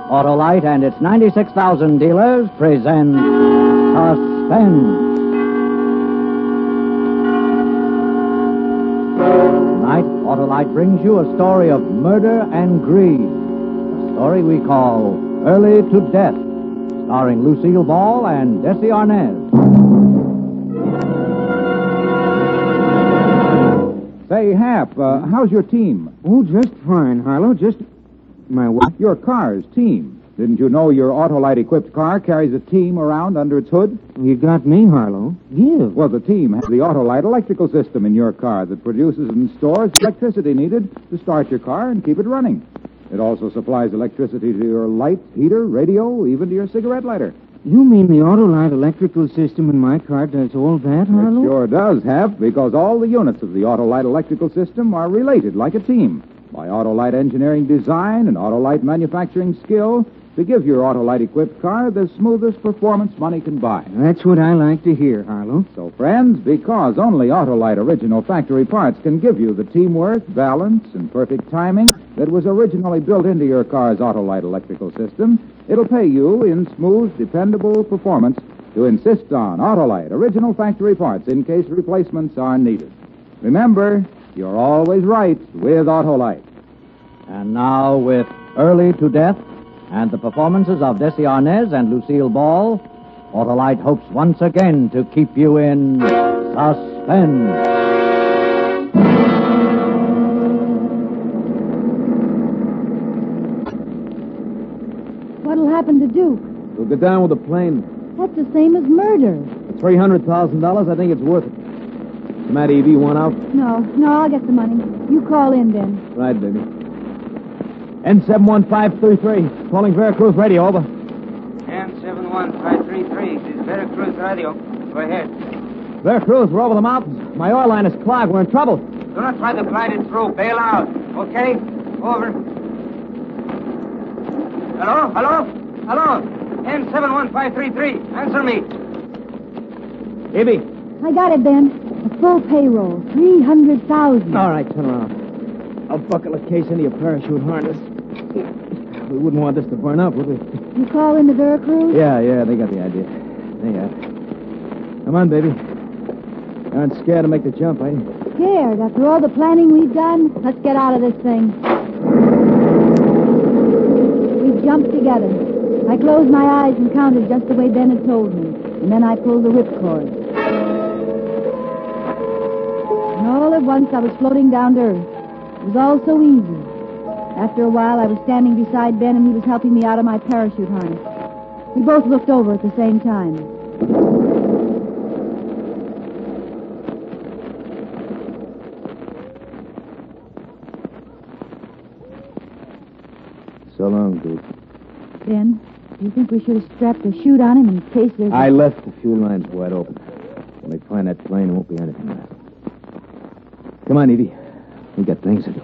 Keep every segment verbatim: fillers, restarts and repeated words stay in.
Autolite and its ninety-six thousand dealers present Suspense. Tonight, Autolite brings you a story of murder and greed. A story we call Early to Death, starring Lucille Ball and Desi Arnaz. Say, Hap, uh, how's your team? Oh, just fine, Harlow. Just my what? Your car's team. Didn't you know your Autolite-equipped car carries a team around under its hood? You got me, Harlow. Give. Well, the team has the Autolite electrical system in your car that produces and stores the electricity needed to start your car and keep it running. It also supplies electricity to your light, heater, radio, even to your cigarette lighter. You mean the Autolite electrical system in my car does all that, Harlow? It sure does, Hap, because all the units of the Autolite electrical system are related like a team by Autolite engineering design and Autolite manufacturing skill to give your Autolite-equipped car the smoothest performance money can buy. That's what I like to hear, Harlow. So, friends, because only Autolite original factory parts can give you the teamwork, balance, and perfect timing that was originally built into your car's Autolite electrical system, it'll pay you in smooth, dependable performance to insist on Autolite original factory parts in case replacements are needed. Remember, you're always right with Autolite. And now with Early to Death and the performances of Desi Arnaz and Lucille Ball, Autolite hopes once again to keep you in suspense. What'll happen to Duke? We'll get down with the plane. That's the same as murder. For three hundred thousand dollars, I think it's worth it. What's the matter, Evie? You want out? No, no, I'll get the money. You call in then. Right, baby. N seven one five three three. Calling Veracruz Radio, over. N seven one five three three. This is Veracruz Radio. Go ahead. Veracruz, we're over the mountains. My oil line is clogged. We're in trouble. Do not try to glide it through. Bail out. Okay? Over. Hello? Hello? Hello? N seven one five three three. Answer me. Evie. I got it, Ben. A full payroll. three hundred thousand dollars. All right, turn around. I'll buckle a case into your parachute harness. We wouldn't want this to burn up, would we? You call in the Veracruz? Yeah, yeah, they got the idea. They got it. Come on, baby. You aren't scared to make the jump, are you? Scared. After all the planning we've done, let's get out of this thing. We jumped together. I closed my eyes and counted just the way Ben had told me. And then I pulled the whipcord. And all at once I was floating down to earth. It was all so easy. After a while, I was standing beside Ben, and he was helping me out of my parachute harness. We both looked over at the same time. So long, Duke. Ben, do you think we should have strapped a chute on him in case there's... I left the fuel lines wide open. When they find that plane, there won't be anything left. Come on, Evie. We got things to do.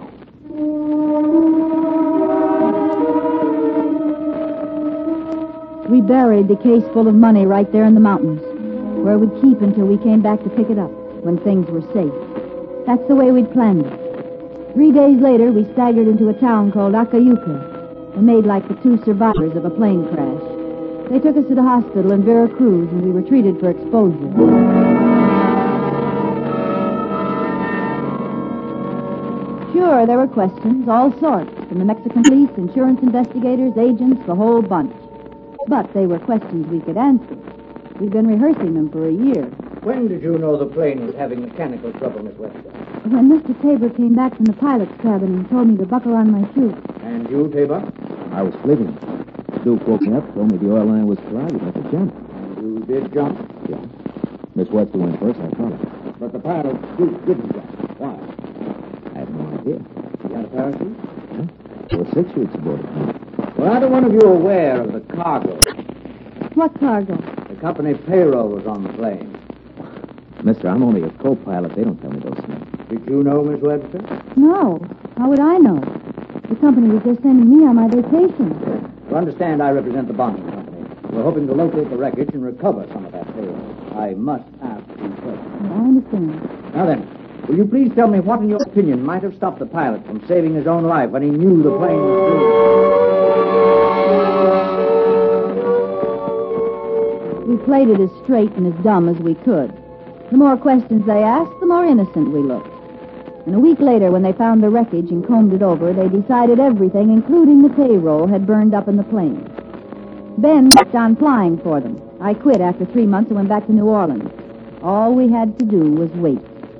We buried the case full of money right there in the mountains, where we'd keep until we came back to pick it up, when things were safe. That's the way we'd planned it. Three days later, we staggered into a town called Acayuca and made like the two survivors of a plane crash. They took us to the hospital in Veracruz, and we were treated for exposure. Sure, there were questions, all sorts, from the Mexican police, insurance investigators, agents, the whole bunch. But they were questions we could answer. We'd been rehearsing them for a year. When did you know the plane was having mechanical trouble, Miss Webster? When Mister Tabor came back from the pilot's cabin and told me to buckle on my chute. And you, Tabor? I was sleeping. Duke woke me up, told me the oil line was clogged. We'd have to jump. And you did jump? Yeah. Miss Webster went first. I followed. But the pilot Duke didn't jump. Why? I have no idea. You had a parachute? Huh? There were six weeks aboard it. Were either one of you aware of the cargo? What cargo? The company payroll was on the plane. Mister, I'm only a co-pilot. They don't tell me those things. Did you know, Miss Webster? No. How would I know? The company was just sending me on my vacation. To understand, I represent the bonding company. We're hoping to locate the wreckage and recover some of that payroll. I must ask you questions. I understand. Now then, will you please tell me what, in your opinion, might have stopped the pilot from saving his own life when he knew the plane was doomed? played it as straight and as dumb as we could. The more questions they asked, the more innocent we looked. And a week later, when they found the wreckage and combed it over, they decided everything, including the payroll, had burned up in the plane. Ben kept on flying for them. I quit after three months and went back to New Orleans. All we had to do was wait.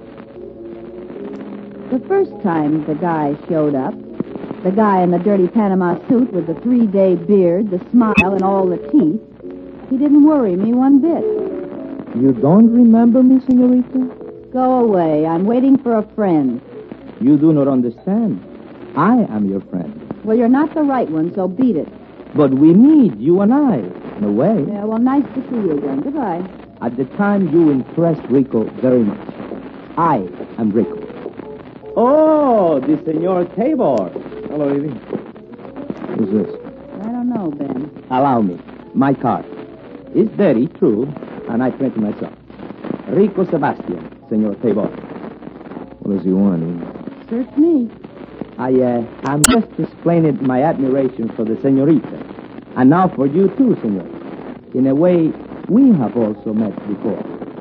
The first time the guy showed up, the guy in the dirty Panama suit with the three-day beard, the smile, and all the teeth, he didn't worry me one bit. You don't remember me, senorita? Go away. I'm waiting for a friend. You do not understand. I am your friend. Well, you're not the right one, so beat it. But we meet, you and I, in a way. Yeah, well, nice to see you again. Goodbye. At the time, you impressed Rico very much. I am Rico. Oh, the Senor Tabor. Hello, Evie. Who's this? I don't know, Ben. Allow me. My card. It's dirty, true, and I printed myself. Rico Sebastian, Senor Tabor. What does he want, Evie? Search me. I, uh, I'm just explaining my admiration for the senorita. And now for you too, senor. In a way, we have also met before.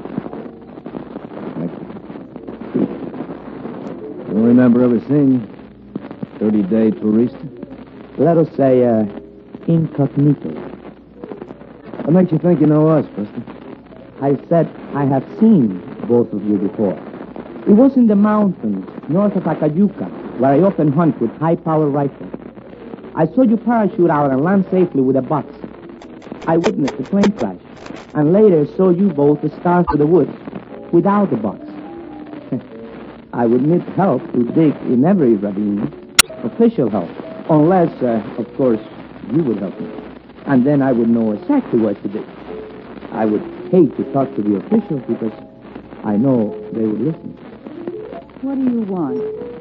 Don't remember ever seeing you. thirty-day tourist. Let us say, uh, incognito. What makes you think you know us, Buster? I said I have seen both of you before. It was in the mountains, north of Acayuca, where I often hunt with high-power rifles. I saw you parachute out and land safely with a box. I witnessed the plane crash, and later saw you both start to the woods without the box. I would need help to dig in every ravine, official help, unless, uh, of course, you would help me. And then I would know exactly what to dig. I would hate to talk to the officials because I know they would listen. What do you want?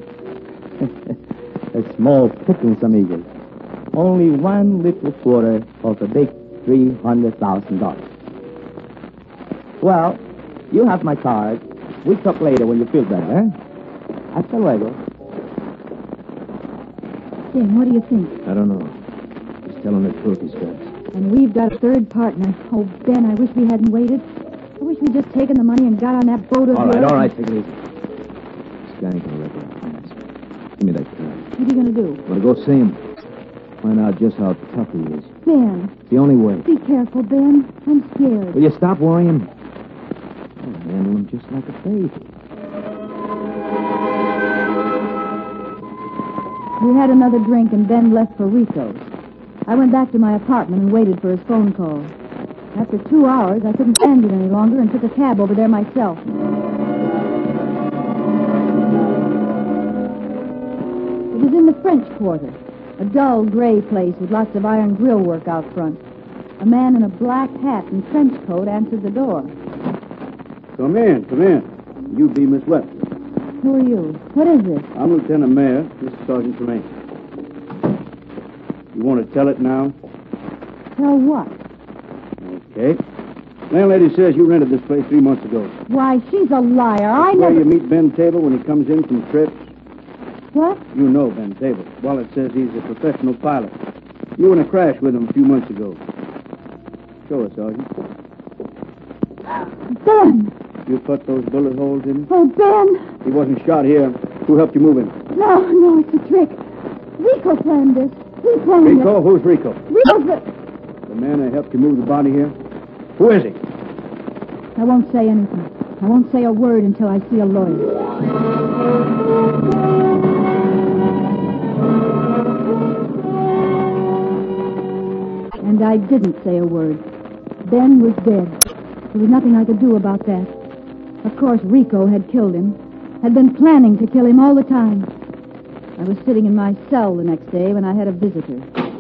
A small pittance, amigos. Only one little quarter of a big three hundred thousand dollars. Well, you have my card. We talk later when you feel better, eh? Hasta luego. Ben, what do you think? I don't know. He's telling the truth, these guys. And we've got a third partner. Oh, Ben, I wish we hadn't waited. I wish we'd just taken the money and got on that boat of All right, yours. all right, take it easy. This guy ain't gonna wreck our plans. Give me that card. What are you going to do? I'm gonna go see him. Find out just how tough he is. Ben, It's the only way. be careful, Ben. I'm scared. Will you stop worrying? I'll handle him just like a baby. We had another drink, and Ben left for Rico's. I went back to my apartment and waited for his phone call. After two hours, I couldn't stand it any longer and took a cab over there myself. It was in the French Quarter, a dull gray place with lots of iron grill work out front. A man in a black hat and trench coat answered the door. Come in, come in. You be Miss Webster. Who are you? What is this? I'm Lieutenant Mayor. This is Sergeant Tremaine. You want to tell it now? Tell what? Okay. Landlady says you rented this place three months ago. Why, she's a liar. I Where never... you meet Ben Table when he comes in from trips? What? You know Ben Table. Well, it says he's a professional pilot. You were in a crash with him a few months ago. Show us, Sergeant. Ben! You put those bullet holes in him? Oh, Ben! He wasn't shot here. Who helped you move him? No, no, it's a trick. Rico planned this. He planned Rico? Who's Rico? it. Rico's the... The man that helped you move the body here? Who is he? I won't say anything. I won't say a word until I see a lawyer. And I didn't say a word. Ben was dead. There was nothing I could do about that. Of course, Rico had killed him. Had been planning to kill him all the time. I was sitting in my cell the next day when I had a visitor.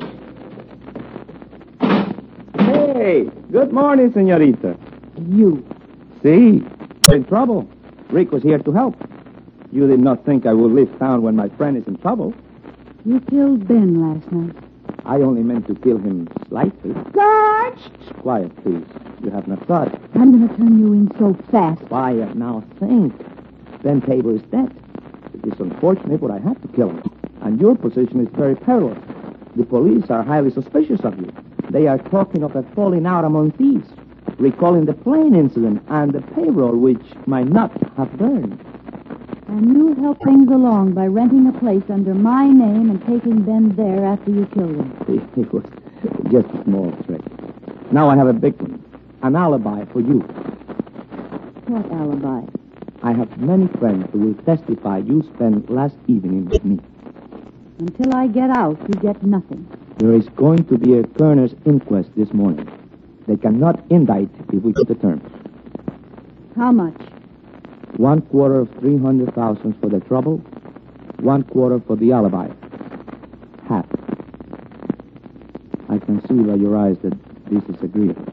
Hey, good morning, senorita. You. See, in trouble. Rick was here to help. You did not think I would leave town when my friend is in trouble. You killed Ben last night. I only meant to kill him slightly. Guard! Quiet, please. You have not thought. I'm going to turn you in so fast. Quiet, now think. Ben Tabor is dead. It is unfortunate, but I had to kill him. And your position is very perilous. The police are highly suspicious of you. They are talking of a falling out among thieves. recalling the plane incident and the payroll, which might not have burned. And you helped things along by renting a place under my name and taking Ben there after you killed him. It was just a small trick. Now I have a big one. An alibi for you. What alibi? I have many friends who will testify you spent last evening with me. Until I get out, you get nothing. There is going to be a coroner's inquest this morning. They cannot indict if we get the terms. How much? One quarter of three hundred thousand for the trouble, one quarter for the alibi. Half. I can see by your eyes that this is agreeable.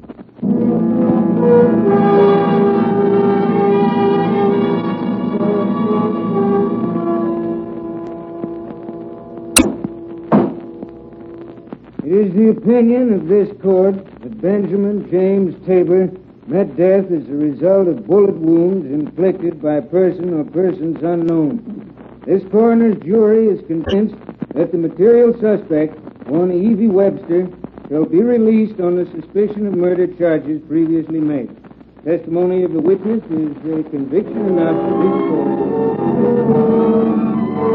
It is the opinion of this court that Benjamin James Tabor met death as a result of bullet wounds inflicted by a person or persons unknown. This coroner's jury is convinced that the material suspect, one Evie Webster, shall be released on the suspicion of murder charges previously made. Testimony of the witness is uh, conviction enough to be recorded.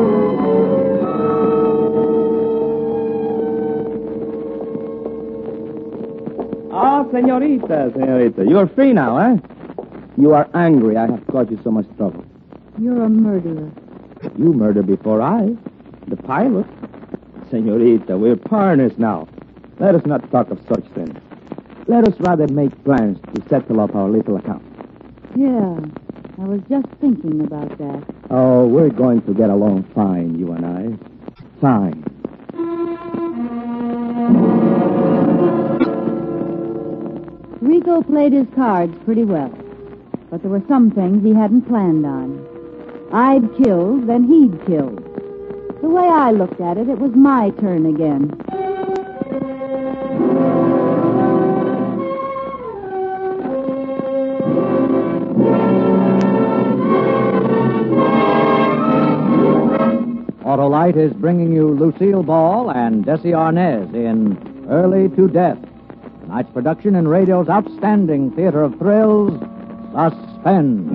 Oh, senorita, senorita. You're free now, eh? You are angry I have caused you so much trouble. You're a murderer. You murdered before I, the pilot. Senorita, we're partners now. Let us not talk of such things. Let us rather make plans to settle up our little account. Yeah, I was just thinking about that. Oh, we're going to get along fine, you and I. Fine. Rico played his cards pretty well, but there were some things he hadn't planned on. I'd killed, then he'd killed. The way I looked at it, it was my turn again. Autolite is bringing you Lucille Ball and Desi Arnaz in Early to Death. Tonight's production in radio's outstanding theater of thrills, Suspense.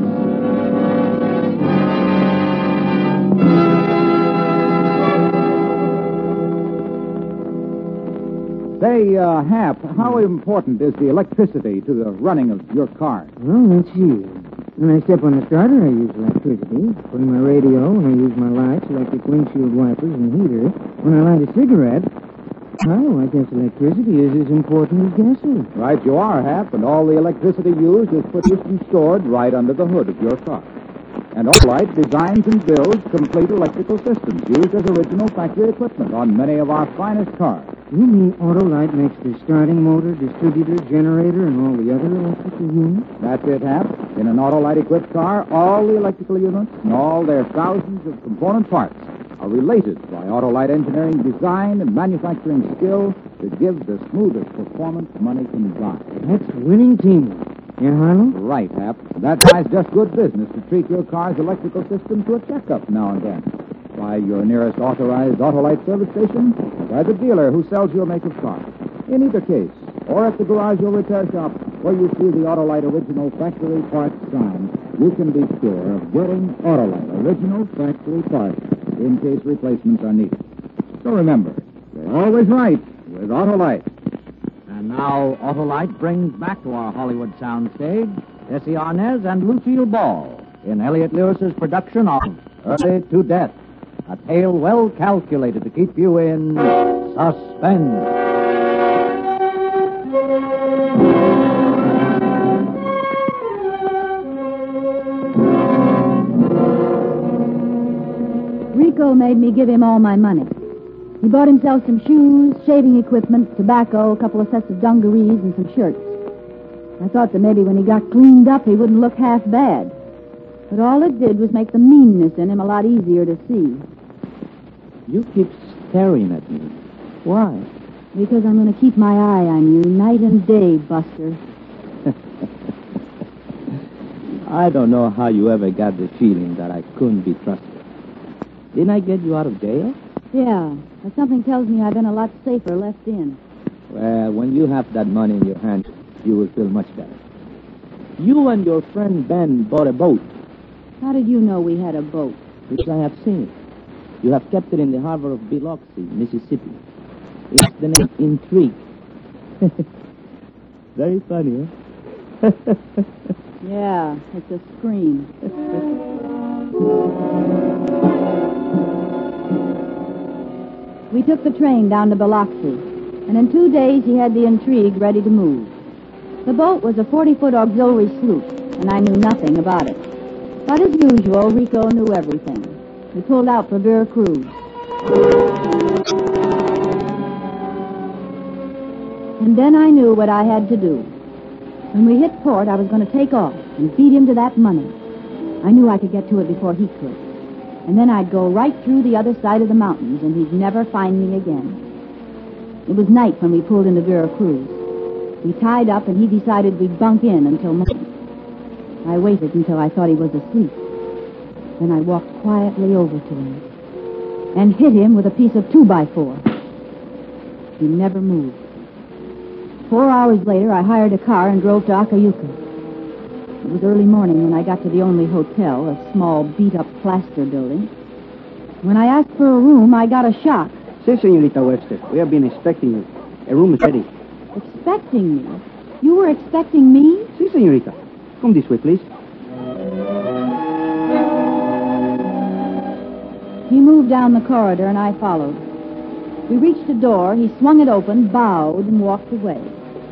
Say, uh, Hap, how important is the electricity to the running of your car? Well, let's see. When I step on the starter, I use electricity. Put in my radio, and I use my lights, electric windshield wipers, and heater. When I light a cigarette, oh, I guess electricity is as important as gasoline. Right you are, Hap, and all the electricity used is produced and stored right under the hood of your car. And Autolite designs and builds complete electrical systems used as original factory equipment on many of our finest cars. You mean Autolite makes the starting motor, distributor, generator, and all the other electrical units? That's it, Hap. In an Autolite-equipped car, all the electrical units and all their thousands of component parts are related by Autolite engineering design and manufacturing skill to give the smoothest performance money can buy. That's winning teamwork. Yeah, Harlow? Right, Hap. That guy's just good business to treat your car's electrical system to a checkup now and then. By your nearest authorized Autolite service station, or by the dealer who sells your make of car. In either case, or at the garage or repair shop where you see the Autolite original factory parts sign, you can be sure of getting Autolite original factory parts in case replacements are needed. So remember, they're always right with Autolite. And now Autolite brings back to our Hollywood soundstage Desi Arnaz and Lucille Ball in Elliot Lewis's production of Early to Death, a tale well calculated to keep you in suspense. Rico made me give him all my money. He bought himself some shoes, shaving equipment, tobacco, a couple of sets of dungarees, and some shirts. I thought that maybe when he got cleaned up, he wouldn't look half bad. But all it did was make the meanness in him a lot easier to see. You keep staring at me. Why? Because I'm going to keep my eye on you night and day, Buster. I don't know how you ever got the feeling that I couldn't be trusted. Didn't I get you out of jail? Yeah, but something tells me I've been a lot safer left in. Well, when you have that money in your hand, you will feel much better. You and your friend Ben bought a boat, How did you know we had a boat? which I have seen it. You have kept it in the harbor of Biloxi, Mississippi. It's the name Intrigue. Very funny, huh? Yeah, it's a scream. We took the train down to Biloxi, and in two days he had the Intrigue ready to move. The boat was a forty-foot auxiliary sloop, and I knew nothing about it. But as usual, Rico knew everything. We pulled out for Veracruz. And then I knew what I had to do. When we hit port, I was going to take off and beat him to that money. I knew I could get to it before he could. And then I'd go right through the other side of the mountains, and he'd never find me again. It was night when we pulled into Veracruz. We tied up, and he decided we'd bunk in until morning. I waited until I thought he was asleep. Then I walked quietly over to him and hit him with a piece of two-by-four. He never moved. Four hours later, I hired a car and drove to Acayuca. It was early morning when I got to the only hotel, a small, beat-up plaster building. When I asked for a room, I got a shock. Si, Senorita Webster. We have been expecting you. A room is ready. Expecting me? You were expecting me? Si, Senorita. Come this way, please. He moved down the corridor, and I followed. We reached a door. He swung it open, bowed, and walked away.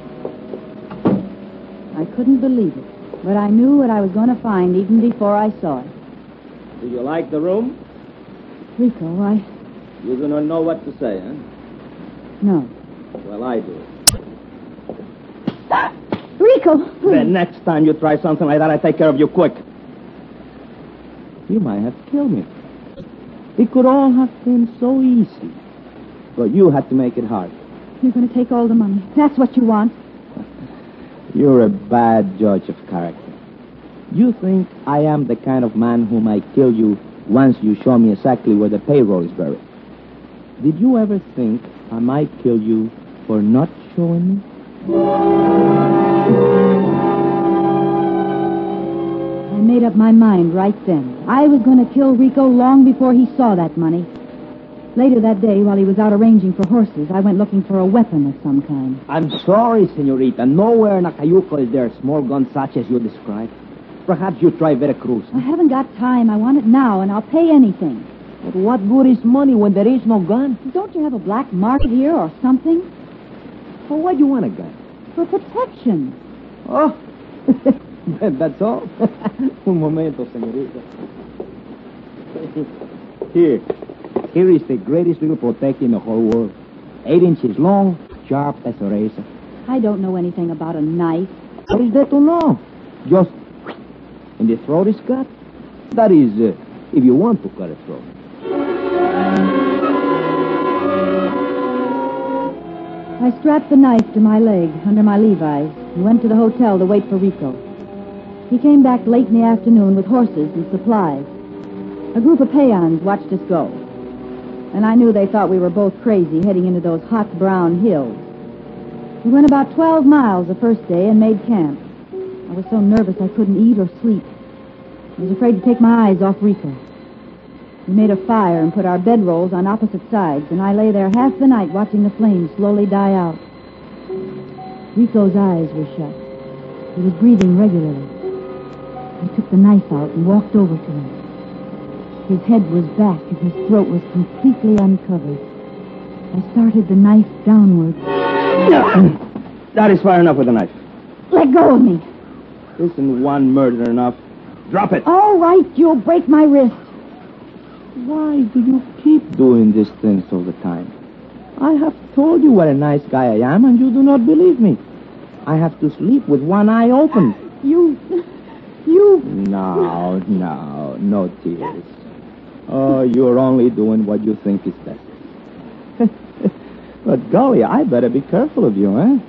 I couldn't believe it, but I knew what I was going to find even before I saw it. Do you like the room? Rico, I... You do not know what to say, huh? No. Well, I do. Rico! The next time you try something like that, I take care of you quick. You might have killed me. It could all have been so easy. But you had to make it hard. You're going to take all the money. That's what you want. You're a bad judge of character. You think I am the kind of man who might kill you once you show me exactly where the payroll is buried. Did you ever think I might kill you for not showing me? I made up my mind right then. I was going to kill Rico long before he saw that money. Later that day, while he was out arranging for horses, I went looking for a weapon of some kind. I'm sorry, Senorita. Nowhere in Acayuca is there a small gun such as you described. Perhaps you try Veracruz. I haven't got time. I want it now, and I'll pay anything. But what good is money when there is no gun? Don't you have a black market here or something? For what do you want a gun? For protection. Oh, that's all? Un momento, senorita. Here. Here is the greatest little protector in the whole world. Eight inches long, sharp as a razor. I don't know anything about a knife. What is there to know? Just... And the throat is cut? That is, uh, if you want to cut a throat. I strapped the knife to my leg under my Levi's and went to the hotel to wait for Rico. He came back late in the afternoon with horses and supplies. A group of peons watched us go. And I knew they thought we were both crazy heading into those hot brown hills. We went about twelve miles the first day and made camp. I was so nervous I couldn't eat or sleep. I was afraid to take my eyes off Rico. We made a fire and put our bedrolls on opposite sides, and I lay there half the night watching the flames slowly die out. Rico's eyes were shut. He was breathing regularly. I took the knife out and walked over to him. His head was back and his throat was completely uncovered. I started the knife downward. That is far enough with the knife. Let go of me. Isn't one murder enough? Drop it. All right, you'll break my wrist. Why do you keep doing these things all the time? I have told you what a nice guy I am, and you do not believe me. I have to sleep with one eye open. You... you... No, no, no tears. Oh, you're only doing what you think is best. But golly, I better be careful of you, eh?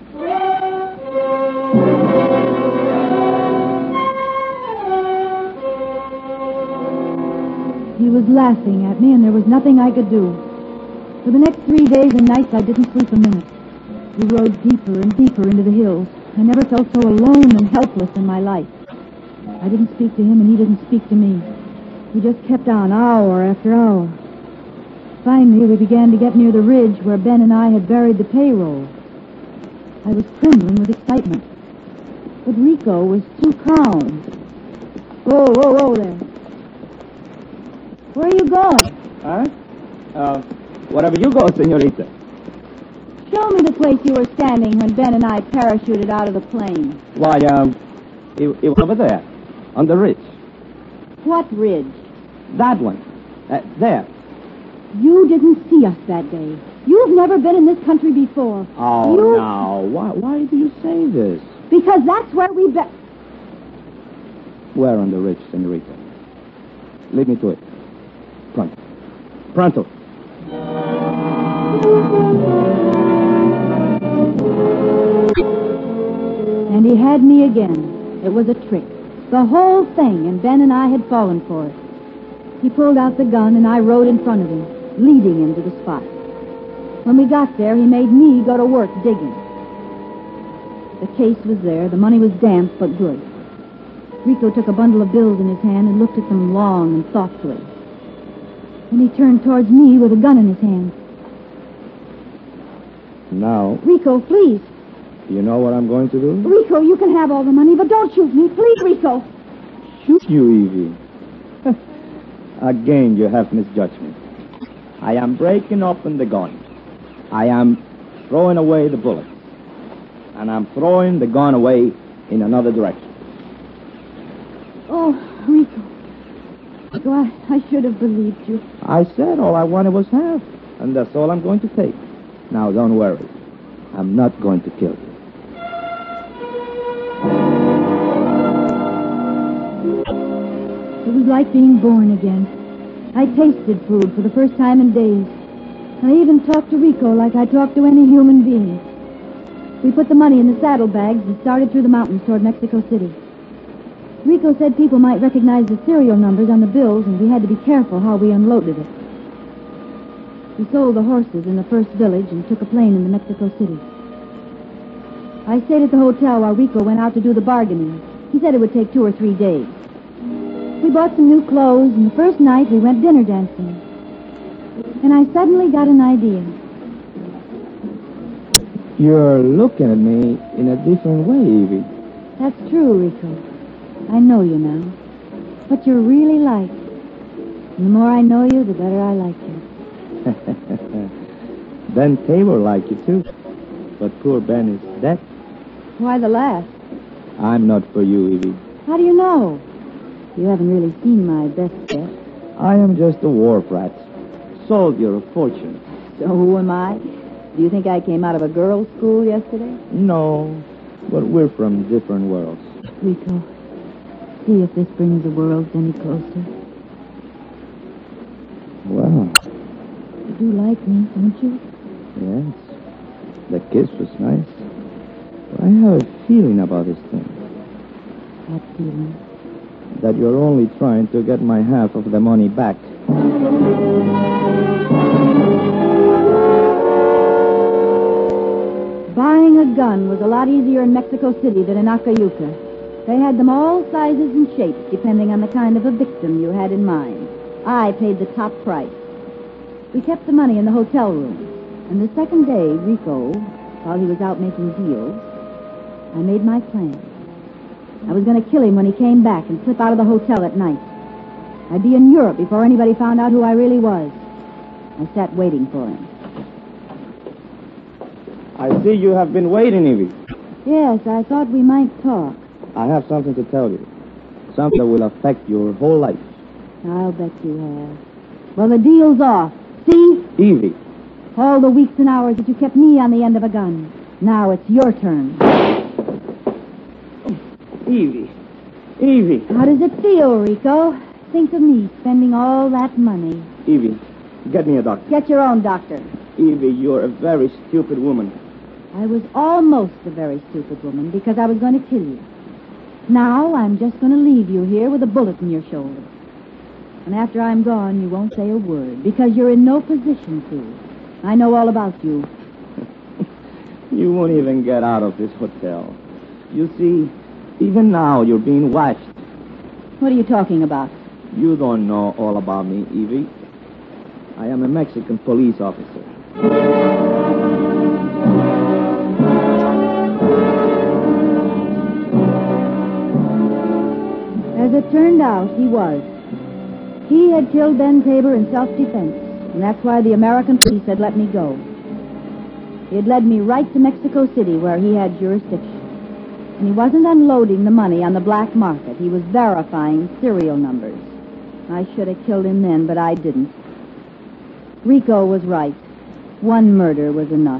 He was laughing at me, and there was nothing I could do. For the next three days and nights, I didn't sleep a minute. We rode deeper and deeper into the hills. I never felt so alone and helpless in my life. I didn't speak to him, and he didn't speak to me. We just kept on, hour after hour. Finally, we began to get near the ridge where Ben and I had buried the payroll. I was trembling with excitement. But Rico was too calm. Whoa, whoa, whoa there. Where are you going? Huh? Uh, wherever you go, senorita. Show me the place you were standing when Ben and I parachuted out of the plane. Why, um, it, it was over there, on the ridge. What ridge? That one. Uh, there. You didn't see us that day. You've never been in this country before. Oh, you... now, why, why do you say this? Because that's where we be... Where on the ridge, senorita? Lead me to it. Pronto. Pronto. And he had me again. It was a trick. The whole thing, and Ben and I had fallen for it. He pulled out the gun, and I rode in front of him, leading him to the spot. When we got there, he made me go to work digging. The case was there. The money was damp, but good. Rico took a bundle of bills in his hand and looked at them long and thoughtfully. Then he turned towards me with a gun in his hand. Now, Rico, please. you know what I'm going to do? Rico, you can have all the money, but don't shoot me. Please, Rico. Shoot you, Evie. Again, you have misjudged me. I am breaking open the gun. I am throwing away the bullets. And I'm throwing the gun away in another direction. Oh, Rico. Rico, I, I should have believed you. I said all I wanted was half, and that's all I'm going to take. Now, don't worry. I'm not going to kill you. It was like being born again. I tasted food for the first time in days. I even talked to Rico like I talked to any human being. We put the money in the saddlebags and started through the mountains toward Mexico City. Rico said people might recognize the serial numbers on the bills, and we had to be careful how we unloaded it. We sold the horses in the first village and took a plane into Mexico City. I stayed at the hotel while Rico went out to do the bargaining. He said it would take two or three days. We bought some new clothes, and the first night we went dinner dancing. And I suddenly got an idea. You're looking at me in a different way, Evie. That's true, Rico. I know you now. But you're really liked. And the more I know you, the better I like you. Ben Tabor liked you, too. But poor Ben is dead. Why the laugh? I'm not for you, Evie. How do you know? You haven't really seen my best yet. I am just a wharf rat. Soldier of fortune. So who am I? Do you think I came out of a girls' school yesterday? No, but we're from different worlds. Rico, see if this brings the worlds any closer. Well, You do like me, don't you? yes. The kiss was nice. But I have a feeling about this thing. What feeling? That you're only trying to get my half of the money back. Buying a gun was a lot easier in Mexico City than in Acayuca. They had them all sizes and shapes, depending on the kind of a victim you had in mind. I paid the top price. We kept the money in the hotel room. And the second day, Rico, while he was out making deals, I made my plan. I was going to kill him when he came back and slip out of the hotel at night. I'd be in Europe before anybody found out who I really was. I sat waiting for him. I see you have been waiting, Evie. Yes, I thought we might talk. I have something to tell you. Something that will affect your whole life. I'll bet you have. Well, the deal's off. See? Evie. All the weeks and hours that you kept me on the end of a gun. Now it's your turn. Evie. Evie. How does it feel, Rico? Think of me spending all that money. Evie, get me a doctor. Get your own doctor. Evie, you're a very stupid woman. I was almost a very stupid woman because I was going to kill you. Now I'm just going to leave you here with a bullet in your shoulder. And after I'm gone, you won't say a word because you're in no position to. I know all about you. You won't even get out of this hotel. You see, even now you're being watched. What are you talking about? You don't know all about me, Evie. I am a Mexican police officer. As it turned out, he was. He had killed Ben Tabor in self-defense, and that's why the American police had let me go. He had led me right to Mexico City, where he had jurisdiction. And he wasn't unloading the money on the black market. He was verifying serial numbers. I should have killed him then, but I didn't. Rico was right. One murder was enough.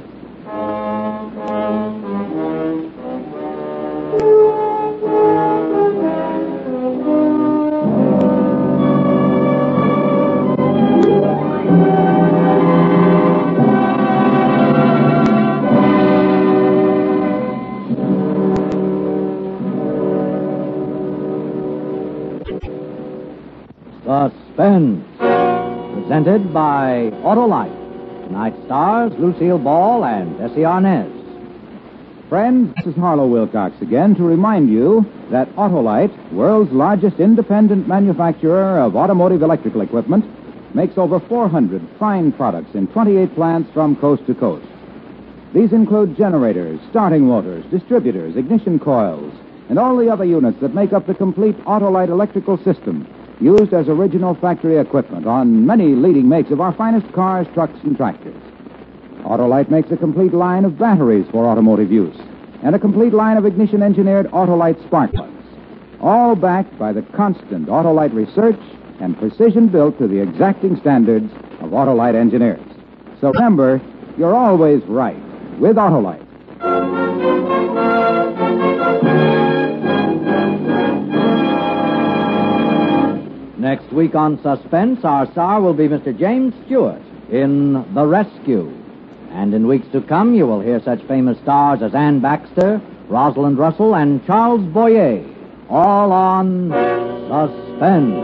Suspense, presented by Autolite. Tonight stars Lucille Ball and Bessie Arnaz. Friends, this is Harlow Wilcox again to remind you that Autolite, world's largest independent manufacturer of automotive electrical equipment, makes over four hundred fine products in twenty-eight plants from coast to coast. These include generators, starting motors, distributors, ignition coils, and all the other units that make up the complete Autolite electrical system, used as original factory equipment on many leading makes of our finest cars, trucks, and tractors. Autolite makes a complete line of batteries for automotive use and a complete line of ignition-engineered Autolite spark plugs, all backed by the constant Autolite research and precision built to the exacting standards of Autolite engineers. So remember, you're always right with Autolite. Next week on Suspense, our star will be Mister James Stewart in The Rescue. And in weeks to come, you will hear such famous stars as Ann Baxter, Rosalind Russell, and Charles Boyer, all on Suspense.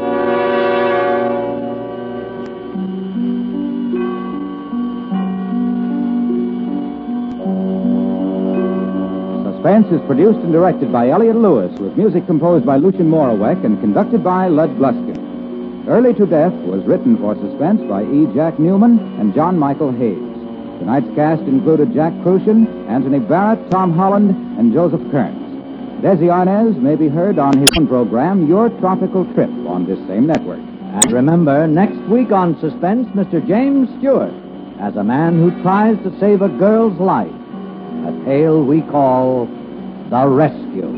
Suspense is produced and directed by Elliott Lewis, with music composed by Lucien Morawek and conducted by Lud Gluskin. Early to Death was written for Suspense by E. Jack Newman and John Michael Hayes. Tonight's cast included Jack Crucian, Anthony Barrett, Tom Holland, and Joseph Kearns. Desi Arnaz may be heard on his own program, Your Tropical Trip, on this same network. And remember, next week on Suspense, Mister James Stewart, as a man who tries to save a girl's life, a tale we call The Rescue.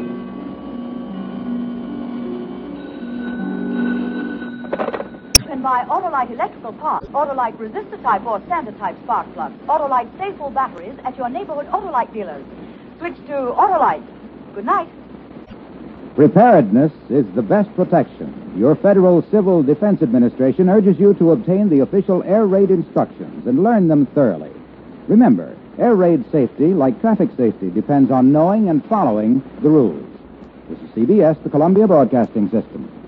Buy Autolite electrical parts, Autolite resistor type or standard type spark plugs, Autolite Sta-Ful batteries at your neighborhood Autolite dealers. Switch to Autolite. Good night. Preparedness is the best protection. Your Federal Civil Defense Administration urges you to obtain the official air raid instructions and learn them thoroughly. Remember, air raid safety, like traffic safety, depends on knowing and following the rules. This is C B S, the Columbia Broadcasting System.